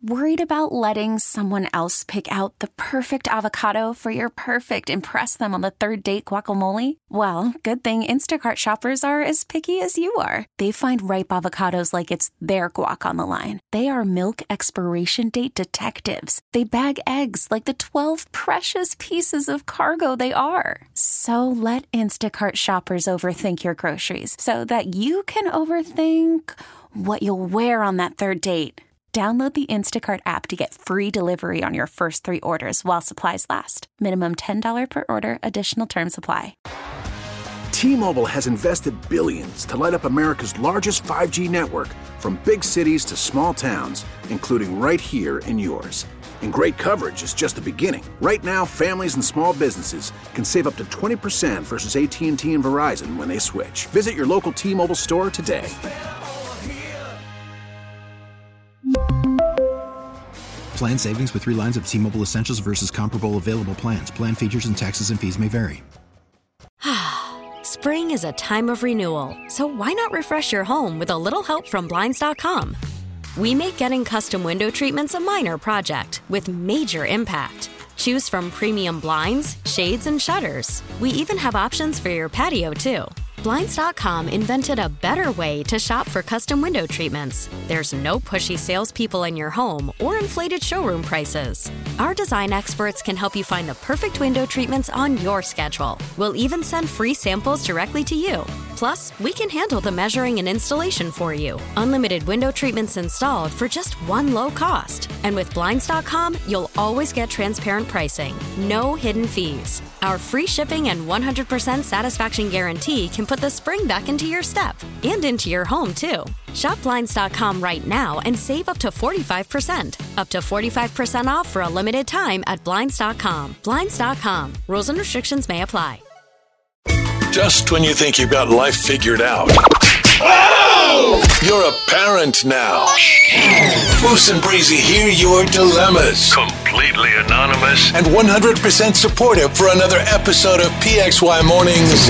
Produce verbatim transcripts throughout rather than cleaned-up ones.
Worried about letting someone else pick out the perfect avocado for your perfect impress them on the third date guacamole? Well, good thing Instacart shoppers are as picky as you are. They find ripe avocados like it's their guac on the line. They are milk expiration date detectives. They bag eggs like the twelve precious pieces of cargo they are. So let Instacart shoppers overthink your groceries so that you can overthink what you'll wear on that third date. Download the Instacart app to get free delivery on your first three orders while supplies last. Minimum ten dollars per order. Additional terms apply. T-Mobile has invested billions to light up America's largest five G network, from big cities to small towns, including right here in yours. And great coverage is just the beginning. Right now, families and small businesses can save up to twenty percent versus A T and T and Verizon when they switch. Visit your local T-Mobile store today. Plan savings with three lines of T-Mobile Essentials versus comparable available plans. Plan features and taxes and fees may vary. Spring is a time of renewal, so why not refresh your home with a little help from Blinds dot com? We make getting custom window treatments a minor project with major impact. Choose from premium blinds, shades, and shutters. We even have options for your patio, too. Blinds dot com invented a better way to shop for custom window treatments. There's no pushy salespeople in your home or inflated showroom prices. Our design experts can help you find the perfect window treatments on your schedule. We'll even send free samples directly to you. Plus, we can handle the measuring and installation for you. Unlimited window treatments installed for just one low cost. And with Blinds dot com, you'll always get transparent pricing. No hidden fees. Our free shipping and one hundred percent satisfaction guarantee can put the spring back into your step and into your home, too. Shop Blinds dot com right now and save up to forty-five percent. Up to forty-five percent off for a limited time at Blinds dot com. Blinds dot com. Rules and restrictions may apply. Just when you think you've got life figured out. Oh! You're a parent now. Moose and Breezy hear your dilemmas. Completely anonymous. And one hundred percent supportive for another episode of P X Y Mornings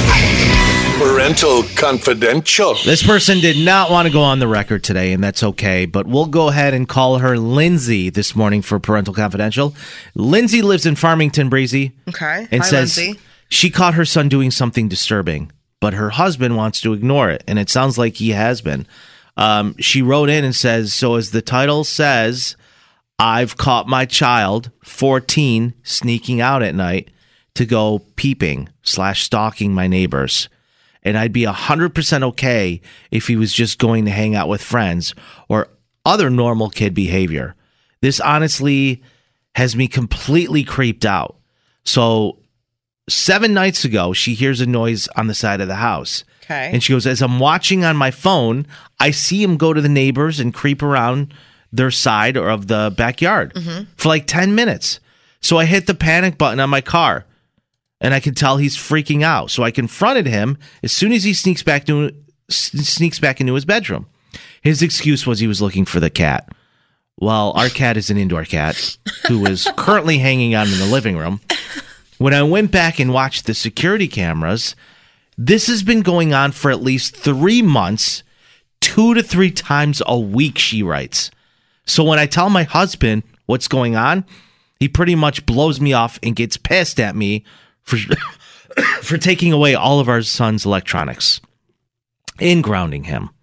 Parental Confidential. This person did not want to go on the record today, and that's okay, but we'll go ahead and call her Lindsay this morning for Parental Confidential. Lindsay lives in Farmington, Breezy. Okay. And Hi, says Lindsay. She caught her son doing something disturbing, but her husband wants to ignore it, and it sounds like he has been. Um, she wrote in and says, so as the title says, I've caught my child, fourteen, sneaking out at night to go peeping slash stalking my neighbors. And I'd be one hundred percent okay if he was just going to hang out with friends or other normal kid behavior. This honestly has me completely creeped out. So seven nights ago, she hears a noise on the side of the house. Okay. And she goes, as I'm watching on my phone, I see him go to the neighbors and creep around their side or of the backyard mm-hmm. for like ten minutes. So I hit the panic button on my car. And I can tell he's freaking out. So I confronted him as soon as he sneaks back to sneaks back into his bedroom. His excuse was he was looking for the cat. Well, our cat is an indoor cat who was currently hanging out in the living room. When I went back and watched the security cameras, this has been going on for at least three months, two to three times a week, she writes. So when I tell my husband what's going on, he pretty much blows me off and gets pissed at me for for taking away all of our son's electronics and grounding him.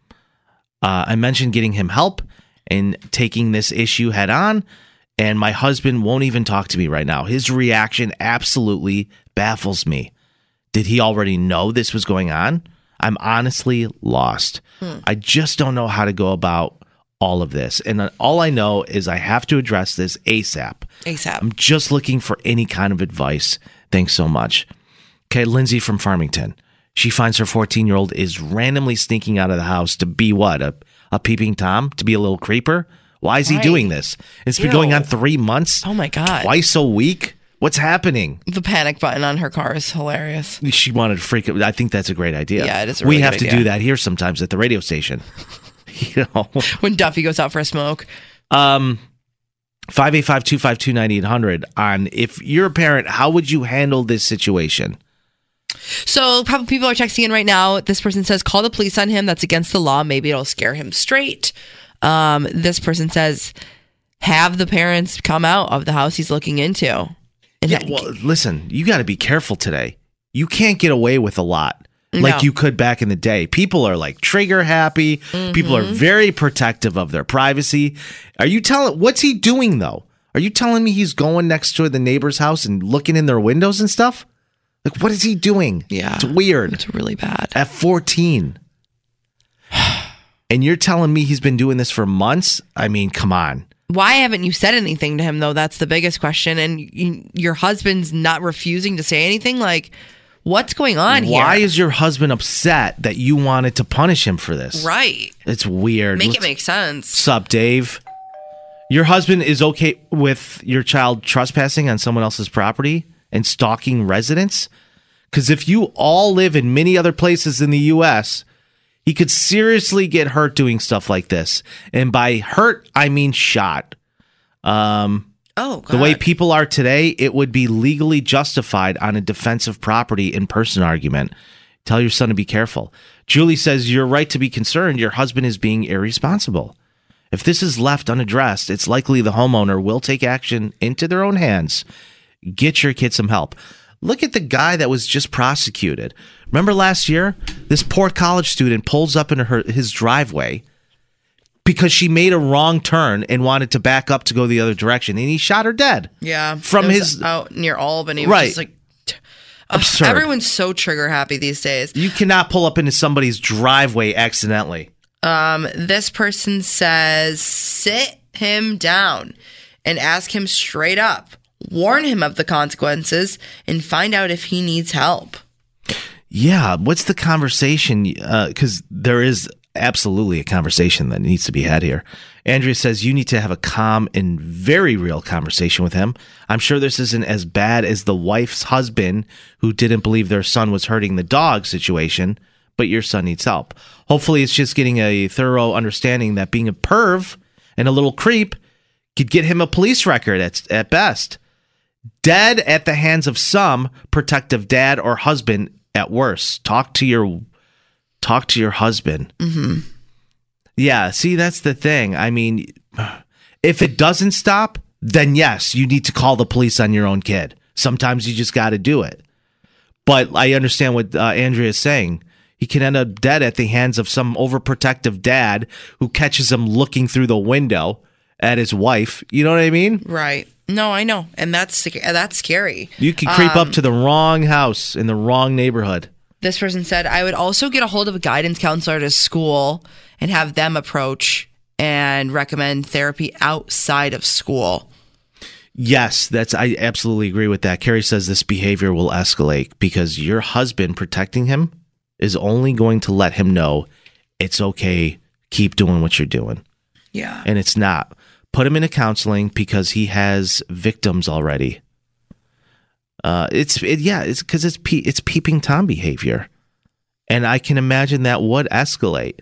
Uh, I mentioned getting him help and taking this issue head on, and my husband won't even talk to me right now. His reaction absolutely baffles me. Did he already know this was going on? I'm honestly lost. Hmm. I just don't know how to go about all of this. And all I know is I have to address this ASAP. ASAP. I'm just looking for any kind of advice. Thanks so much. Okay, Lindsay from Farmington. She finds her fourteen-year-old is randomly sneaking out of the house to be what? A, a peeping Tom? To be a little creeper? Why is right. he doing this? It's been Ew. going on three months? Oh, my God. Twice a week? What's happening? The panic button on her car is hilarious. She wanted to freak it. I think that's a great idea. Yeah, it is a really We have good to idea. do that here sometimes at the radio station. You know, when Duffy goes out for a smoke. Um, five eight five, two five two, nine eight hundred on if you're a parent, how would you handle this situation? So probably people are texting in right now. This person says, call the police on him. That's against the law. Maybe it'll scare him straight. Um, this person says, have the parents come out of the house he's looking into. And Yeah, that- well, listen, you got to be careful today. You can't get away with a lot like No. you could back in the day. People are like trigger happy. Mm-hmm. People are very protective of their privacy. Are you telling, what's he doing though? Are you telling me he's going next to the neighbor's house and looking in their windows and stuff? Like, what is he doing? Yeah. It's weird. It's really bad. At fourteen. And you're telling me he's been doing this for months? I mean, come on. Why haven't you said anything to him, though? That's the biggest question. And you, your husband's not refusing to say anything? Like, what's going on here? Why is your husband upset that you wanted to punish him for this? Right. It's weird. Make Let's- it make sense. Sup, Dave? Your husband is okay with your child trespassing on someone else's property and stalking residents? Because if you all live in many other places in the U S, he could seriously get hurt doing stuff like this. And by hurt, I mean shot. Um, Oh, God. the way people are today, it would be legally justified on a defensive property in person argument. Tell your son to be careful. Julie says, you're right to be concerned. Your husband is being irresponsible. If this is left unaddressed, it's likely the homeowner will take action into their own hands. Get your kid some help. Look at the guy that was just prosecuted. Remember last year? This poor college student pulls up in her his driveway because she made a wrong turn and wanted to back up to go the other direction, and he shot her dead. Yeah. From it was his- out near Albany. It was Right. just like, Ugh, Absurd. everyone's so trigger happy these days. You cannot pull up into somebody's driveway accidentally. Um, this person says, sit him down and ask him straight up. Warn him of the consequences and find out if he needs help. Yeah, what's the conversation? Because there is absolutely a conversation that needs to be had here. Andrea says you need to have a calm and very real conversation with him. I'm sure this isn't as bad as the wife's husband who didn't believe their son was hurting the dog situation, but your son needs help. Hopefully it's just getting a thorough understanding that being a perv and a little creep could get him a police record at, at best. Dead at the hands of some protective dad or husband at worst. Talk to your talk to your husband. Mm-hmm. Yeah, see, that's the thing. I mean, if it doesn't stop, then yes, you need to call the police on your own kid. Sometimes you just got to do it. But I understand what uh, Andrea is saying. He can end up dead at the hands of some overprotective dad who catches him looking through the window at his wife. You know what I mean? Right. No, I know. And that's that's scary. You can creep Um, up to the wrong house in the wrong neighborhood. This person said, I would also get a hold of a guidance counselor at a school and have them approach and recommend therapy outside of school. Yes, that's I absolutely agree with that. Carrie says this behavior will escalate because your husband protecting him is only going to let him know it's okay, keep doing what you're doing. Yeah. And it's not. Put him into counseling because he has victims already. Uh, it's it, yeah, it's because it's pe- it's peeping Tom behavior, and I can imagine that would escalate.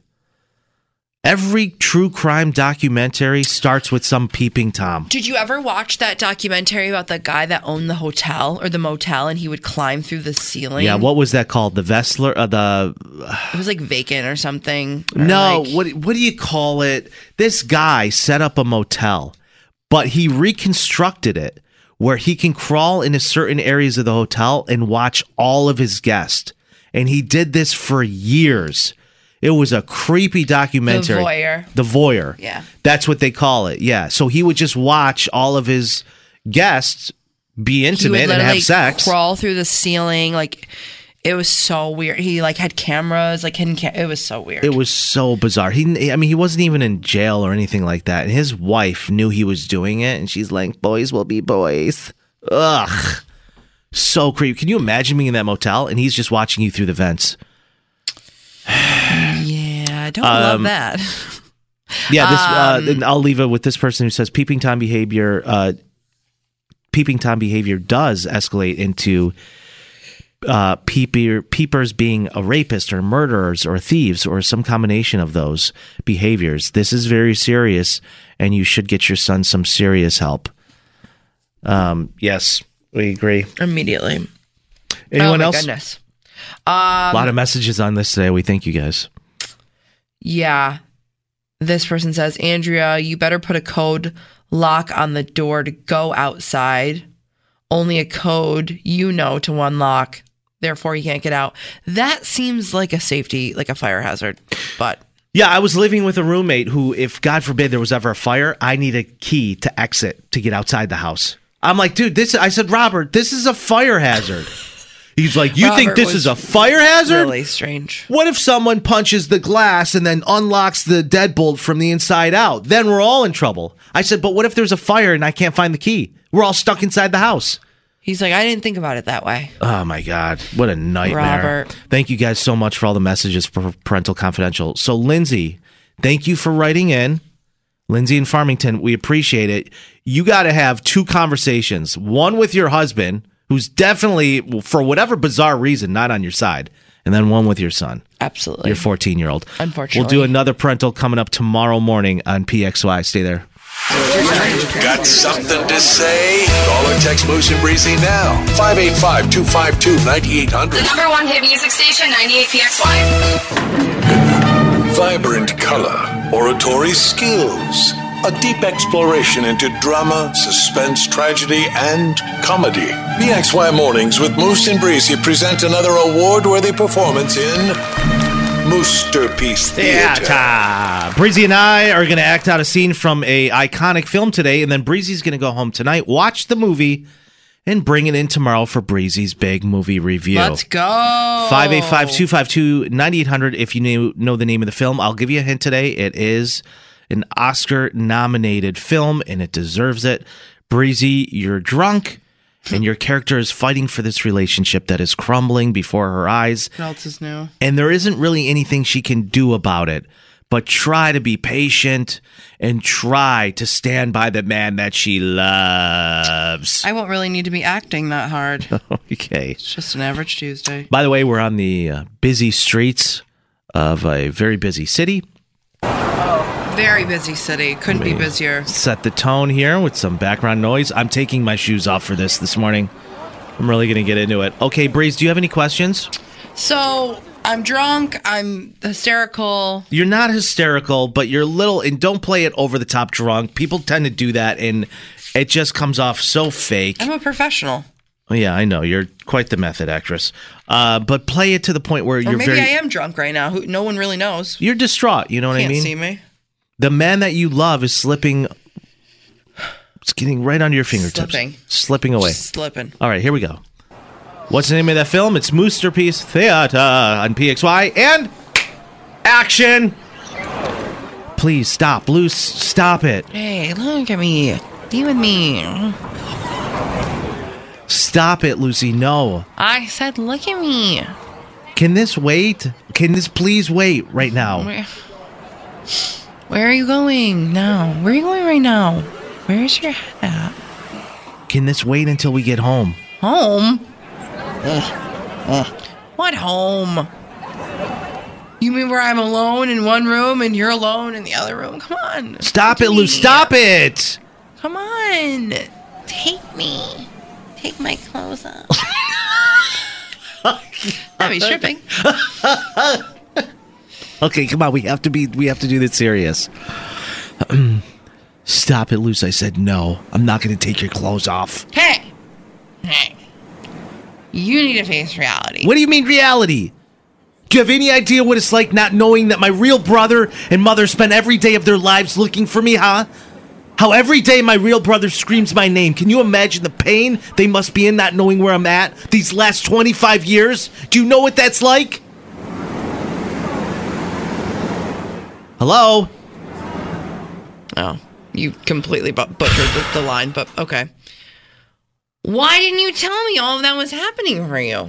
Every true crime documentary starts with some peeping Tom. Did you ever watch that documentary about the guy that owned the hotel or the motel and he would climb through the ceiling? Yeah, what was that called? The Vessler, uh, the It was like vacant or something. Or no, like- what what do you call it? This guy set up a motel, but he reconstructed it where he can crawl into certain areas of the hotel and watch all of his guests. And he did this for years. It was a creepy documentary. The voyeur. The voyeur. Yeah. That's what they call it. Yeah. So he would just watch all of his guests be he would intimate and literally have sex. crawl through the ceiling. Like, it was so weird. He like had cameras, like hidden cam- it was so weird. It was so bizarre. He, I mean, he wasn't even in jail or anything like that. And his wife knew he was doing it, and she's like, "Boys will be boys." Ugh, so creepy. Can you imagine being in that motel and he's just watching you through the vents? Yeah, I don't love Um, that. Yeah, this. uh, Um, and I'll leave it with this person who says peeping Tom behavior. Uh, peeping Tom behavior does escalate into uh, peeper, peepers being a rapist or murderers or thieves or some combination of those behaviors. This is very serious, and you should get your son some serious help. Um, yes, we agree. Immediately. Anyone oh my else? Goodness. A lot of messages on this today. We thank you guys. Yeah. This person says, Andrea, you better put a code lock on the door to go outside. Only a code you know to unlock. Therefore, you can't get out. That seems like a safety, like a fire hazard. But yeah, I was living with a roommate who, if God forbid there was ever a fire, I need a key to exit to get outside the house. I'm like, dude, this. I said, Robert, this is a fire hazard. He's like, you Robert think this is a fire hazard? Really strange. What if someone punches the glass and then unlocks the deadbolt from the inside out? Then we're all in trouble. I said, but what if there's a fire and I can't find the key? We're all stuck inside the house. He's like, I didn't think about it that way. Oh, my God. What a nightmare. Robert. Thank you guys so much for all the messages for Parental Confidential. So, Lindsay, thank you for writing in. Lindsay in Farmington, we appreciate it. You got to have two conversations. One with your husband, who's definitely, for whatever bizarre reason, not on your side. And then one with your son. Absolutely. Your fourteen-year-old. Unfortunately. We'll do another parental coming up tomorrow morning on P X Y. Stay there. Got something to say? Call or text Moose and Breezy now. five eight five, two five two, nine eight hundred. The number one hit music station, ninety-eight P X Y. Vibrant color, oratory skills, a deep exploration into drama, suspense, tragedy, and comedy. P X Y Mornings with Moose and Breezy present another award-worthy performance in Moosterpiece Theater. Theater. Breezy and I are going to act out a scene from a iconic film today, and then Breezy's going to go home tonight, watch the movie, and bring it in tomorrow for Breezy's big movie review. Let's go. five eight five, two five two, nine eight hundred. If you know, know the name of the film, I'll give you a hint today. It is an Oscar-nominated film, and it deserves it. Breezy, you're drunk, and your character is fighting for this relationship that is crumbling before her eyes. What else is new? And there isn't really anything she can do about it, but try to be patient and try to stand by the man that she loves. I won't really need to be acting that hard. Okay. It's just an average Tuesday. By the way, we're on the uh, busy streets of a very busy city. Very busy city. Couldn't be busier. Set the tone here with some background noise. I'm taking my shoes off for this this morning. I'm really going to get into it. Okay, Breeze, do you have any questions? So, I'm drunk. I'm hysterical. You're not hysterical, but you're little, and don't play it over the top drunk. People tend to do that, and it just comes off so fake. I'm a professional. Oh, yeah, I know. You're quite the method actress. Uh, but play it to the point where Or you're maybe very... I am drunk right now. Who, no one really knows. You're distraught, you know what Can't I mean? see me. The man that you love is slipping... It's getting right under your fingertips. Slipping. Slipping away. Just slipping. All right, here we go. What's the name of that film? It's Moosterpiece Theater on P X Y. And action! Please stop. Luce, stop it. Hey, look at me. Be with me. Stop it, Lucy. No. I said, look at me. Can this wait? Can this please wait right now? Where, where are you going now? Where are you going right now? Where's your head at? Can this wait until we get home? Home? What home? You mean where I'm alone in one room and you're alone in the other room? Come on. Stop it, me. Luce. Stop it. Come on. Take me. Take my clothes off. That'd be stripping. Okay, come on. We have to be. We have to do this serious. Stop it, Luce. I said no. I'm not going to take your clothes off. Hey. Hey. You need to face reality. What do you mean reality? Do you have any idea what it's like not knowing that my real brother and mother spend every day of their lives looking for me, huh? How every day my real brother screams my name. Can you imagine the pain they must be in not knowing where I'm at these last twenty-five years? Do you know what that's like? Hello? Oh, you completely but- butchered the, the line, but okay. Why didn't you tell me all of that was happening for you?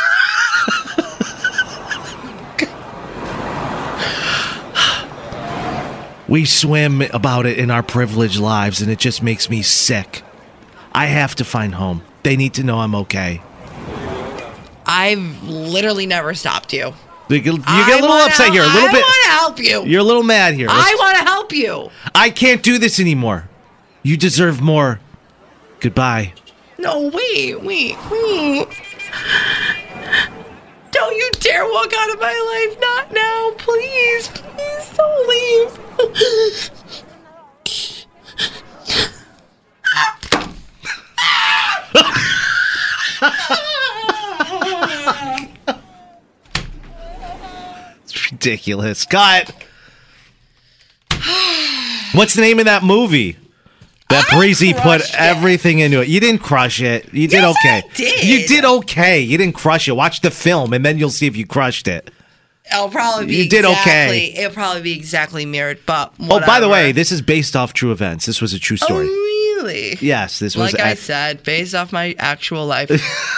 We swim about it in our privileged lives, and it just makes me sick. I have to find home. They need to know I'm okay. I've literally never stopped you. You get, you get a little wanna, upset here, a little I bit. I want to help you. You're a little mad here. Let's, I want to help you. I can't do this anymore. You deserve more. Goodbye. No, wait, wait, wait. Don't you dare walk out of my life. Not now. Please, please don't leave. ridiculous. Cut. What's the name of that movie? That Breezy put crushed it. everything into it. You didn't crush it. You did Yes, okay. I did. You did okay. You didn't crush it. Watch the film, and then you'll see if you crushed it. It'll probably be You did exactly, okay. It'll probably be exactly mirrored, but Oh, by the whatever. way, this is based off true events. This was a true Oh, story. really? Yes, this was. Like I act- said, based off my actual life.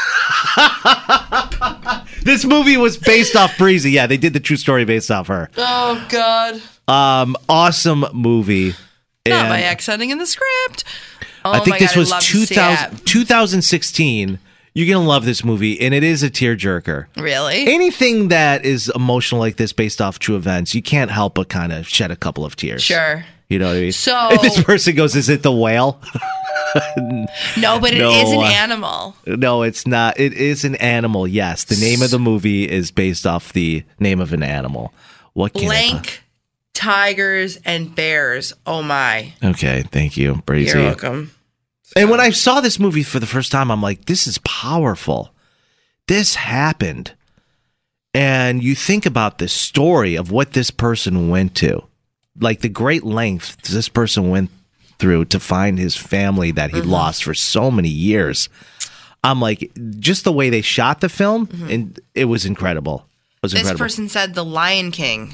This movie was based off Breezy. Yeah, they did the true story based off her. Oh, God. Um, awesome movie. Not And my ex ending in the script. Oh, I think my this God, was I'd love to two see thousand, it. two thousand sixteen. You're gonna love this movie, and it is a tearjerker. Really? Anything that is emotional like this, based off true events, you can't help but kind of shed a couple of tears. Sure. You know what I mean? So- and this person goes, "Is it the whale?" No, but it No, is an uh, animal. No, it's not. It is an animal. Yes, the name of the movie is based off the name of an animal. What can I Blank tigers and bears. Oh, my. put? Okay, thank you, Breezy. You're welcome. And when I saw this movie for the first time, I'm like, this is powerful. This happened. And you think about the story of what this person went to, like the great length this person went through to find his family that he Mm-hmm. lost for so many years. I'm like, just the way they shot the film, and it was incredible. It was This incredible. person said The Lion King.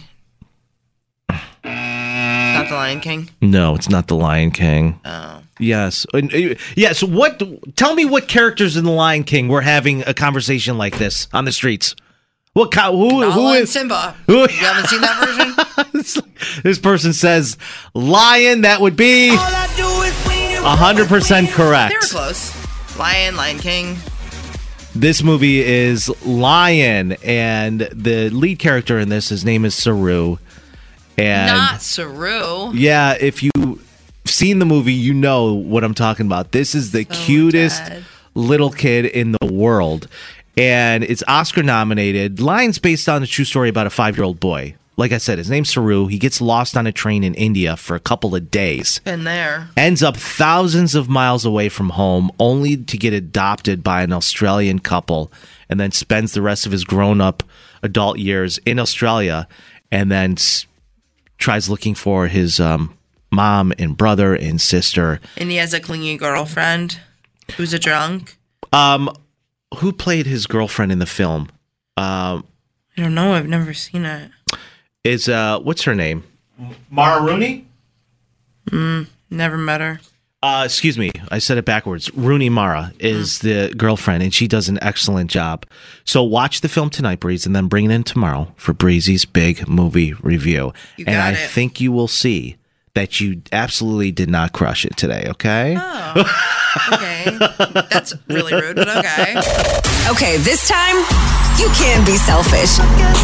Not The Lion King? No, it's not The Lion King. Oh. Yes. And, uh, yes. What? Tell me what characters in The Lion King were having a conversation like this on the streets. What? co- Who? who Nala and is? Simba. who- You haven't seen that version? This person says lion. That would be a hundred percent They were correct. close. Lion, Lion King. This movie is Lion, and the lead character in this, his name is Saru. And Not Saru. yeah, if you've seen the movie, you know what I'm talking about. This is the So cutest dead. little kid in the world. And it's Oscar nominated. Lion's based on a true story about a five-year-old boy. Like I said, his name's Saru. He gets lost on a train in India for a couple of days. Been there. Ends up thousands of miles away from home, only to get adopted by an Australian couple, and then spends the rest of his grown-up adult years in Australia, and then s- tries looking for his um, mom and brother and sister. And he has a clingy girlfriend who's a drunk. Um, who played his girlfriend in the film? Um, I don't know. I've never seen it. is uh, what's her name? Mara Rooney? Never met her. Uh, excuse me, I said it backwards. Rooney Mara is the girlfriend, and she does an excellent job. So watch the film tonight, Breeze, and then bring it in tomorrow for Breezy's big movie review. You and got I it. think you will see that you absolutely did not crush it today, okay? Oh, okay. That's really rude, but okay. Okay, this time, you can be selfish.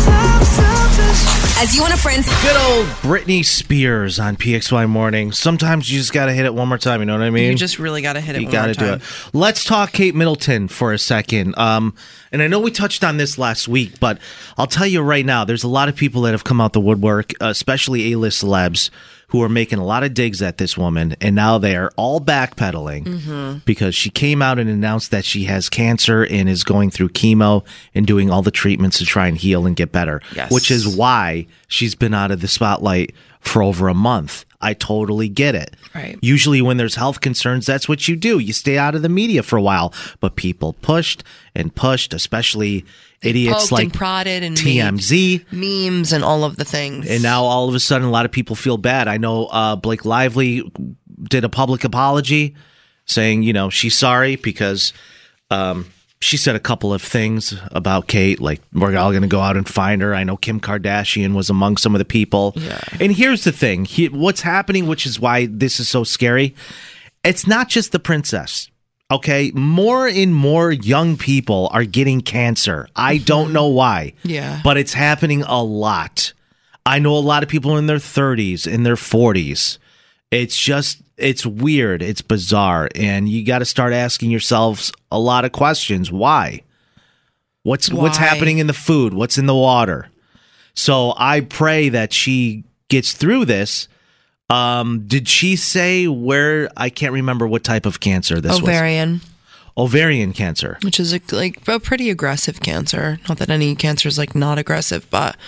As you and a friend. Good old Britney Spears on P X Y Morning. Sometimes you just got to hit it one more time, you know what I mean? You just really got to hit it You one got more to do time. it. Let's talk Kate Middleton for a second. Um, and I know we touched on this last week, but I'll tell you right now, there's a lot of people that have come out the woodwork, especially A-list celebs, who are making a lot of digs at this woman, and now they are all backpedaling Mm-hmm. because she came out and announced that she has cancer and is going through chemo and doing all the treatments to try and heal and get better, Yes. which is why she's been out of the spotlight for over a month. I totally get it. Right. Usually when there's health concerns, that's what you do. You stay out of the media for a while. But people pushed and pushed, especially idiots Poked like and prodded and T M Z. made memes and all of the things. And now all of a sudden, a lot of people feel bad. I know uh, Blake Lively did a public apology saying, you know, she's sorry because um, she said a couple of things about Kate, like we're all going to go out and find her. I know Kim Kardashian was among some of the people. Yeah. And here's the thing. He, what's happening, which is why this is so scary, it's not just the princess. Okay, more and more young people are getting cancer. I don't know why. Yeah. But it's happening a lot. I know a lot of people in their thirties, in their forties. It's just, it's weird. It's bizarre. And you got to start asking yourselves a lot of questions. Why? What's what's Why? happening in the food? What's in the water? So I pray that she gets through this. Um, did she say where? I can't remember what type of cancer this Ovarian, was. Ovarian cancer. which is a, like a pretty aggressive cancer. Not that any cancer is like not aggressive, but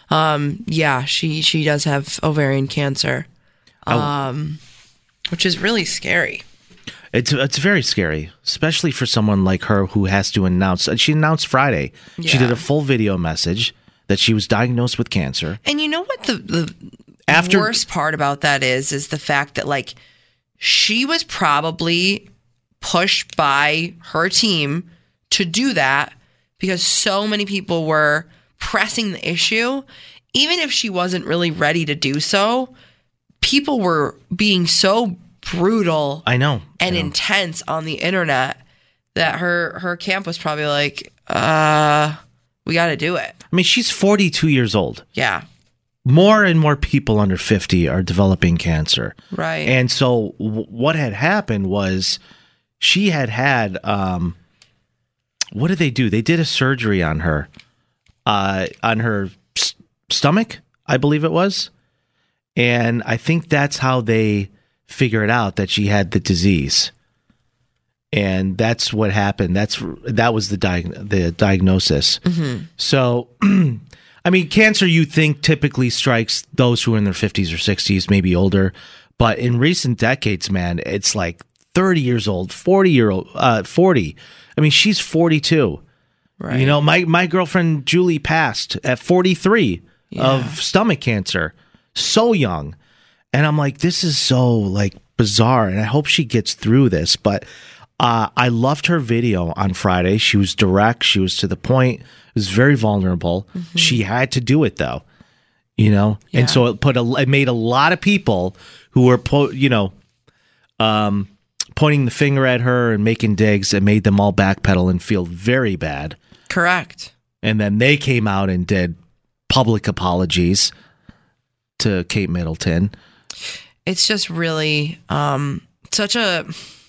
Um, yeah, she she does have ovarian cancer, um, which is really scary. It's it's very scary, especially for someone like her who has to announce. She announced Friday. Yeah. She did a full video message that she was diagnosed with cancer. And you know what the the After- worst part about that is, is the fact that like she was probably pushed by her team to do that because so many people were pressing the issue. Even if she wasn't really ready to do so, people were being so brutal I know. and I know. intense on the internet that her her camp was probably like, uh, we got to do it. I mean, she's forty-two years old. Yeah. More and more people under fifty are developing cancer. Right. And so w- what had happened was she had had, um, what did they do? They did a surgery on her, uh, on her s- stomach, I believe it was. And I think that's how they figured out that she had the disease. And that's what happened. That's that was the diag- the diagnosis. Mm-hmm. So, I mean, cancer you think typically strikes those who are in their fifties or sixties, maybe older. But in recent decades, man, it's like thirty years old, forty year old, uh, forty. I mean, she's forty-two. Right. You know, my my girlfriend Julie passed at forty-three Yeah. of stomach cancer, so young. And I'm like, this is so like bizarre, and I hope she gets through this. But uh, I loved her video on Friday. She was direct. She was to the point. It was very vulnerable. Mm-hmm. She had to do it though, you know. Yeah. And so it put a, it made a lot of people who were, po- you know, um, pointing the finger at her and making digs. It made them all backpedal and feel very bad. Correct. And then they came out and did public apologies to Kate Middleton. It's just really um, such a,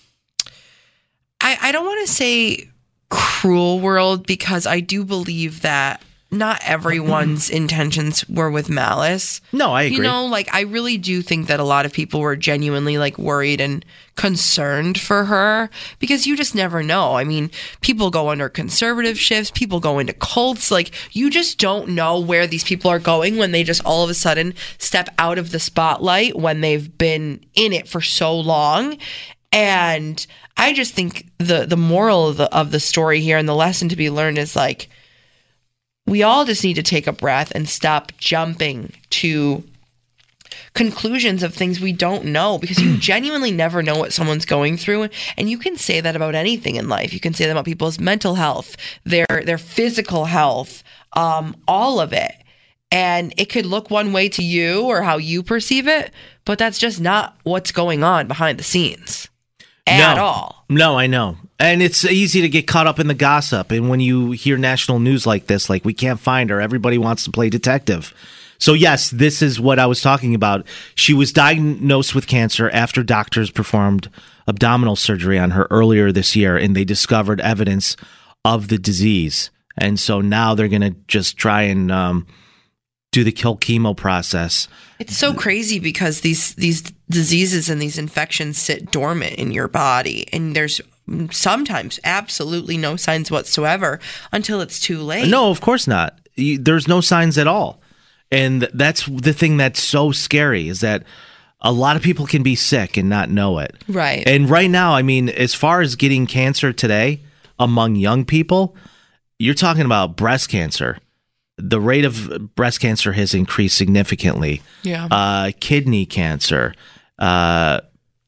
I, I don't want to say cruel world, because I do believe that not everyone's intentions were with malice. No, I agree. You know, like I really do think that a lot of people were genuinely like worried and concerned for her, because you just never know. I mean, people go under conservative shifts, people go into cults. Like you just don't know where these people are going when they just all of a sudden step out of the spotlight when they've been in it for so long. And I just think the the moral of the of the story here and the lesson to be learned is like, we all just need to take a breath and stop jumping to conclusions of things we don't know, because you genuinely never know what someone's going through. And you can say that about anything in life. You can say that about people's mental health, their their physical health, um, all of it. And it could look one way to you or how you perceive it, but that's just not what's going on behind the scenes at no, all. No, I know. And it's easy to get caught up in the gossip. And when you hear national news like this, like we can't find her, everybody wants to play detective. So yes, this is what I was talking about. She was diagnosed with cancer after doctors performed abdominal surgery on her earlier this year, and they discovered evidence of the disease. And so now they're going to just try and um, do the kill chemo process. It's so crazy because these these diseases and these infections sit dormant in your body, and there's sometimes absolutely no signs whatsoever until it's too late. No, of course not. You- There's no signs at all. And that's the thing that's so scary, is that a lot of people can be sick and not know it. Right. And right now, I mean, as far as getting cancer today among young people, you're talking about breast cancer. The rate of breast cancer has increased significantly. Yeah. Uh, kidney cancer. Uh,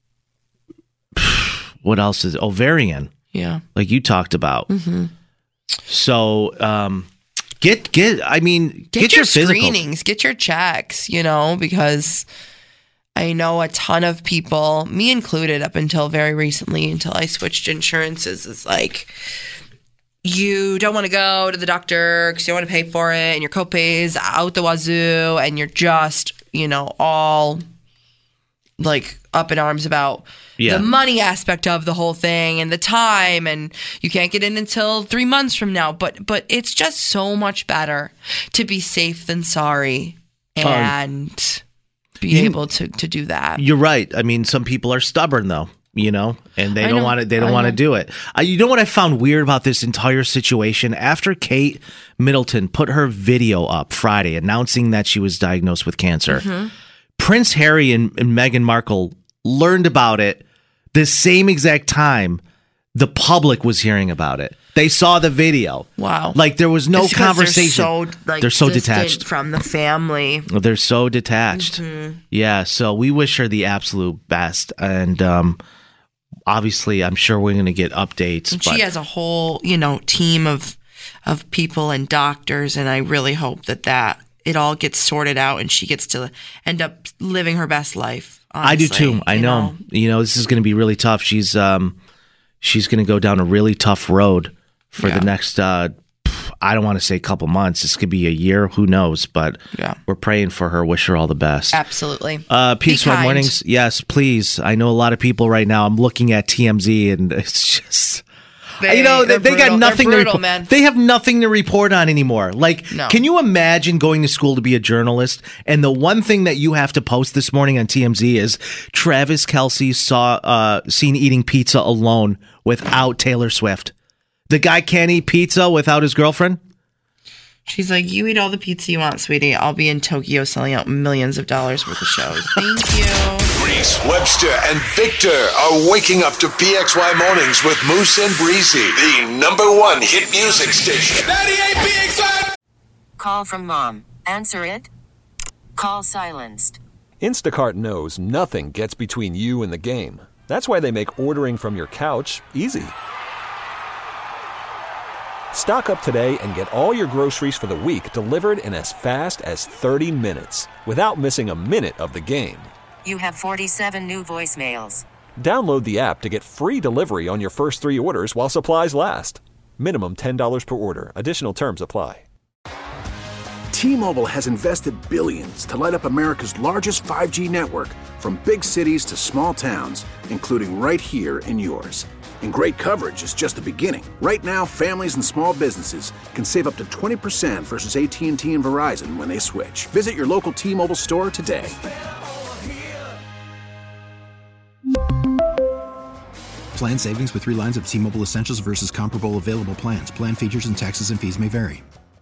what else is ovarian? Yeah. Like you talked about. Mm-hmm. So, um, get get. I mean, Get, get, your, your physical. screenings, get your checks, you know, because I know a ton of people, me included, up until very recently, until I switched insurances, is like, you don't want to go to the doctor because you don't want to pay for it, and your copay's out the wazoo, and you're just, you know, all like up in arms about Yeah. the money aspect of the whole thing and the time, and you can't get in until three months from now. But but it's just so much better to be safe than sorry, and be you- able to, to do that. You're right. I mean, some people are stubborn though, you know, and they I don't know. want to. They don't I want to know. do it. Uh, you know what I found weird about this entire situation? After Kate Middleton put her video up Friday announcing that she was diagnosed with cancer, Mm-hmm. Prince Harry and, and Meghan Markle learned about it the same exact time the public was hearing about it. They saw the video. Wow. Like there was no It's 'cause conversation. They're so, like, They're so distant detached. from the family. They're so detached. Mm-hmm. Yeah. So we wish her the absolute best. And um, obviously, I'm sure we're going to get updates. And but she has a whole, you know, team of of people and doctors, and I really hope that that it all gets sorted out and she gets to end up living her best life. I do honestly, too. I you know. You know, this is going to be really tough. She's um, she's going to go down a really tough road for Yeah. the next. Uh, I don't want to say a couple months. This could be a year. Who knows? But Yeah. we're praying for her. Wish her all the best. Absolutely. Uh, Be P X Y kind. Mornings. Yes, please. I know a lot of people right now. I'm looking at T M Z and it's just. They- you know, they, they're they got brutal. nothing They're to brutal, report. man. They have nothing to report on anymore. Like, No. can you imagine going to school to be a journalist? And the one thing that you have to post this morning on T M Z is Travis Kelce saw uh, seen eating pizza alone without Taylor Swift. The guy can't eat pizza without his girlfriend. She's like, you eat all the pizza you want, sweetie. I'll be in Tokyo selling out millions of dollars worth of shows. Thank you. Reese, Webster, and Victor are waking up to P X Y Mornings with Moose and Breezy, the number one hit music station. ninety-eight P X Y. Call from mom. Answer it. Call silenced. Instacart knows nothing gets between you and the game. That's why they make ordering from your couch easy. Stock up today and get all your groceries for the week delivered in as fast as thirty minutes without missing a minute of the game. You have forty-seven new voicemails. Download the app to get free delivery on your first three orders while supplies last. Minimum ten dollars per order. Additional terms apply. T-Mobile has invested billions to light up America's largest five G network, from big cities to small towns, including right here in yours. And great coverage is just the beginning. Right now, families and small businesses can save up to twenty percent versus A T and T and Verizon when they switch. Visit your local T-Mobile store today. Plan savings with three lines of T-Mobile Essentials versus comparable available plans. Plan features and taxes and fees may vary.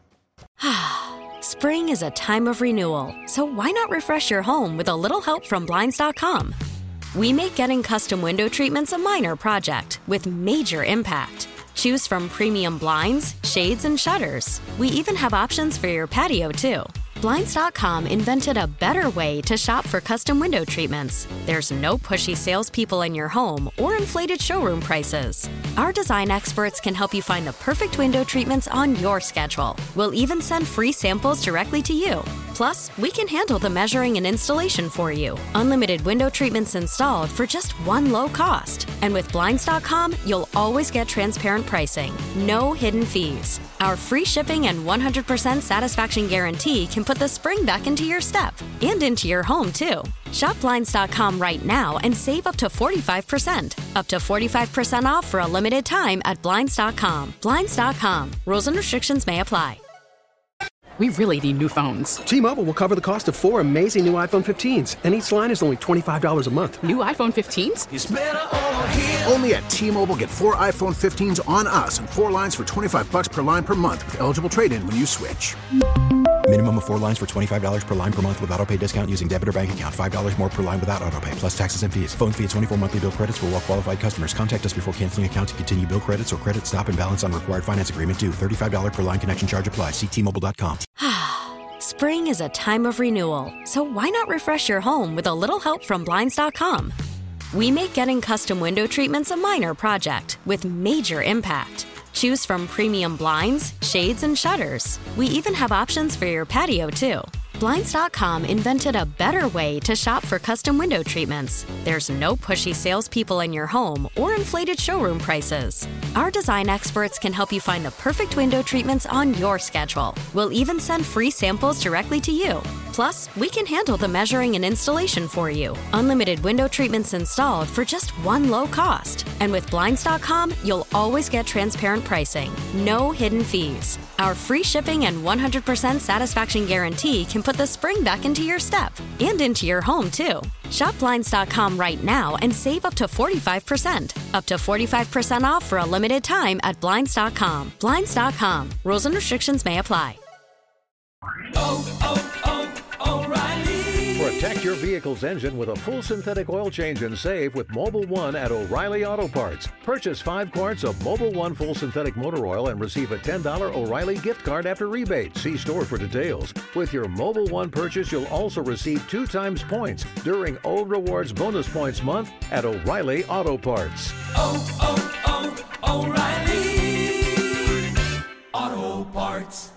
Spring is a time of renewal, so why not refresh your home with a little help from Blinds dot com? We make getting custom window treatments a minor project with major impact. Choose from premium blinds, shades, and shutters. We even have options for your patio, too. Blinds dot com invented a better way to shop for custom window treatments. There's no pushy salespeople in your home or inflated showroom prices. Our design experts can help you find the perfect window treatments on your schedule. We'll even send free samples directly to you. Plus, we can handle the measuring and installation for you. Unlimited window treatments installed for just one low cost. And with Blinds dot com, you'll always get transparent pricing. No hidden fees. Our free shipping and one hundred percent satisfaction guarantee can put the spring back into your step and into your home, too. Shop Blinds dot com right now and save up to forty-five percent. Up to forty-five percent off for a limited time at Blinds dot com. Blinds dot com. Rules and restrictions may apply. We really need new phones. T-Mobile will cover the cost of four amazing new iPhone fifteens, and each line is only twenty-five dollars a month. New iPhone fifteens? It's better over here. Only at T-Mobile, get four iPhone fifteens on us and four lines for twenty-five bucks per line per month with eligible trade-in when you switch. Minimum of four lines for twenty-five dollars per line per month with autopay discount using debit or bank account. five dollars more per line without autopay, plus taxes and fees. Phone fee at twenty-four monthly bill credits for well-qualified customers. Contact us before canceling account to continue bill credits or credit stop and balance on required finance agreement due. thirty-five dollars per line connection charge applies. See T Mobile dot com. Spring is a time of renewal, so why not refresh your home with a little help from Blinds dot com? We make getting custom window treatments a minor project with major impact. Choose from premium blinds, shades, and shutters. We even have options for your patio, too. Blinds dot com invented a better way to shop for custom window treatments. There's no pushy salespeople in your home or inflated showroom prices. Our design experts can help you find the perfect window treatments on your schedule. We'll even send free samples directly to you. Plus, we can handle the measuring and installation for you. Unlimited window treatments installed for just one low cost. And with Blinds dot com, you'll always get transparent pricing. No hidden fees. Our free shipping and one hundred percent satisfaction guarantee can put the spring back into your step and into your home, too. Shop Blinds dot com right now and save up to forty-five percent. Up to forty-five percent off for a limited time at Blinds dot com. Blinds dot com. Rules and restrictions may apply. Oh, oh, oh, O'Reilly. Protect your vehicle's engine with a full synthetic oil change and save with Mobil one at O'Reilly Auto Parts. Purchase five quarts of Mobil one full synthetic motor oil and receive a ten dollars O'Reilly gift card after rebate. See store for details. With your Mobil one purchase, you'll also receive two times points during O Rewards Bonus Points Month at O'Reilly Auto Parts. Oh, oh, oh, O'Reilly Auto Parts.